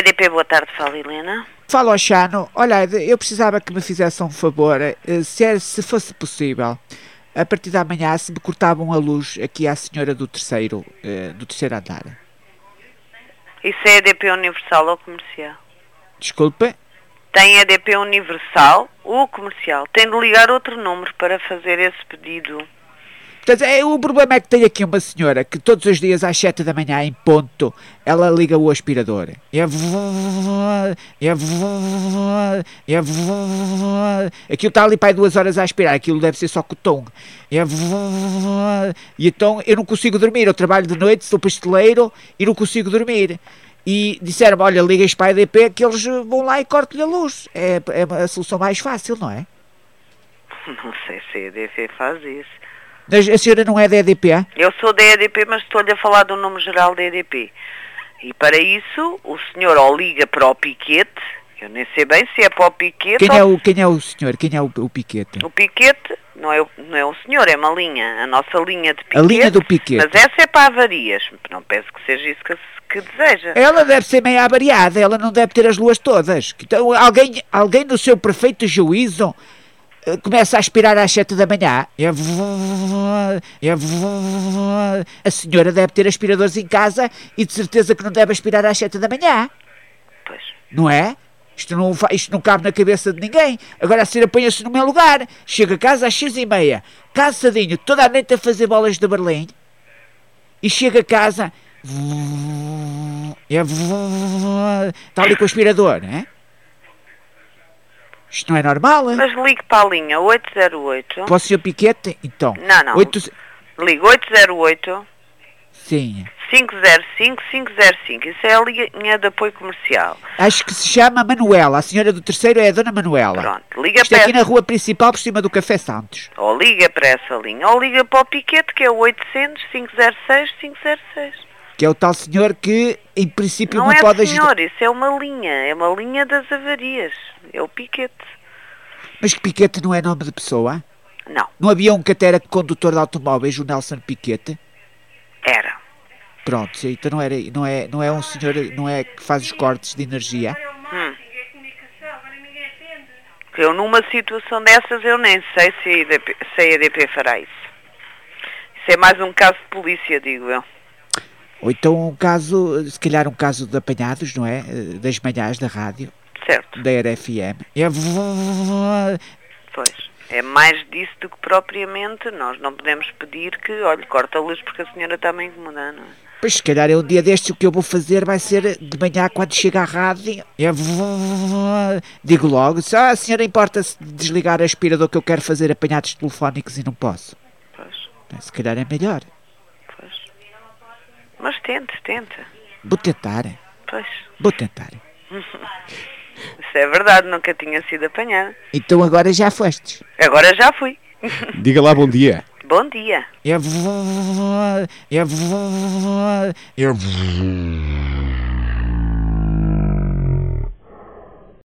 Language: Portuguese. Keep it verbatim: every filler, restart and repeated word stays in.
D P, boa tarde, fala Helena. Fala ao Chano. Olha, eu precisava que me fizesse um favor, se, é, se fosse possível, a partir da manhã, se me cortavam a luz aqui à senhora do terceiro, do terceiro andar. Isso é E D P Universal ou Comercial? Desculpe? Tem E D P Universal ou Comercial. Tem de ligar outro número para fazer esse pedido. Portanto, é, o problema é que tem aqui uma senhora que todos os dias às sete da manhã, em ponto, ela liga o aspirador. E a e a e a aquilo está ali para aí duas horas a aspirar, aquilo deve ser só cotão. E, a e então eu não consigo dormir, eu trabalho de noite, sou pasteleiro e não consigo dormir. E disseram-me, olha, liga para a E D P que eles vão lá e cortam-lhe a luz. É, é a solução mais fácil, não é? Não sei se a E D P faz isso. A senhora não é da E D P? É? Eu sou da E D P, mas estou-lhe a falar do nome geral da E D P. E para isso, o senhor ou liga para o piquete, eu nem sei bem se é para o piquete quem ou... É o, quem é o senhor? Quem é o, o piquete? O piquete não é o, não é o senhor, é uma linha. A nossa linha de piquete. A linha do piquete. Mas essa é para avarias. Não penso que seja isso que, que deseja. Ela deve ser meio avariada, ela não deve ter as luas todas. Então, alguém, alguém no seu perfeito juízo... começa a aspirar às sete da manhã. A senhora deve ter aspiradores em casa e de certeza que não deve aspirar às sete da manhã. Pois. Não é? Isto não, isto não cabe na cabeça de ninguém. Agora a senhora põe-se no meu lugar. Chega a casa às seis e meia, cansadinho, toda a noite a fazer bolas de Berlim. E chega a casa... está ali com o aspirador, não é? Isto não é normal, hein? Mas ligue para a linha oito zero oito. Para o senhor Piquete, então? Não, não. oito... Ligue oito zero oito. Sim. cinco zero cinco cinco zero cinco. Isso é a linha de apoio comercial. Acho que se chama Manuela. A senhora do terceiro é a dona Manuela. Pronto. Liga Isto para aqui essa... na rua principal, por cima do Café Santos. Ou liga para essa linha. Ou liga para o Piquete, que é o oitocentos, cinco zero seis, cinco zero seis. Que é o tal senhor que, em princípio, não, não é pode senhor, ajudar. Isso é uma linha. É uma linha das avarias. É o Piquete. Mas que Piquete não é nome de pessoa? Não. Não havia um que até era condutor de automóveis, o Nelson Piquete? Era. Pronto, então não, era, não, é, não é um senhor, não é que faz os cortes de energia? Hum. Eu numa situação dessas eu nem sei se a E D P, se a E D P fará isso. Isso é mais um caso de polícia, digo eu. Ou então um caso, se calhar um caso de apanhados, não é? Das manhãs da rádio. Certo. Da R F M. É... Pois, é mais disso do que propriamente. Nós não podemos pedir que, olha, corta a luz porque a senhora está me incomodando. Pois, se calhar é um dia destes, o que eu vou fazer vai ser de manhã, quando chega à rádio, eu digo logo, se ah, a senhora importa-se de desligar o aspirador que eu quero fazer apanhados telefónicos e não posso. Pois. Se calhar é melhor. Pois. Mas tente, tente. Vou tentar. Pois. Vou tentar. Isso é verdade, nunca tinha sido apanhada. Então agora já foste. Agora já fui. Diga lá bom dia. Bom dia. Eu vou... Eu vou... Eu vou...